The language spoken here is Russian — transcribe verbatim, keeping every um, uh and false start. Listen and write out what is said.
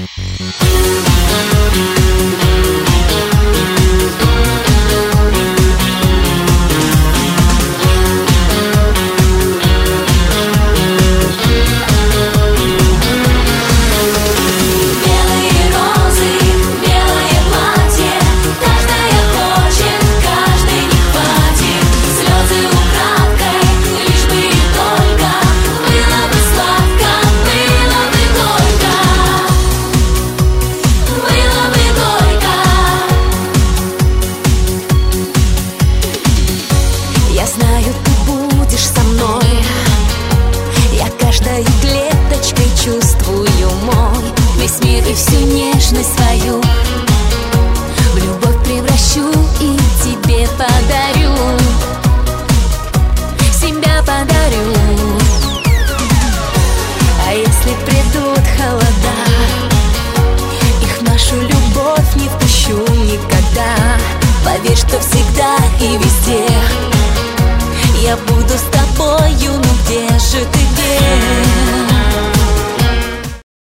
Знаю, ты будешь со мной. Я каждой клеточкой чувствую мой весь мир и всю нежность свою в любовь превращу и тебе подарю. Себя подарю. А если придут холода, их в нашу любовь не впущу никогда. Поверь, что всегда и везде я буду с тобою.